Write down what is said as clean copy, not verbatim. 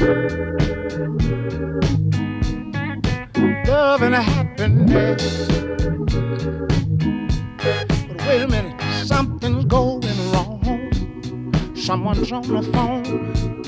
Love and happiness. But wait a minute, something's going wrong. Someone's on the phone.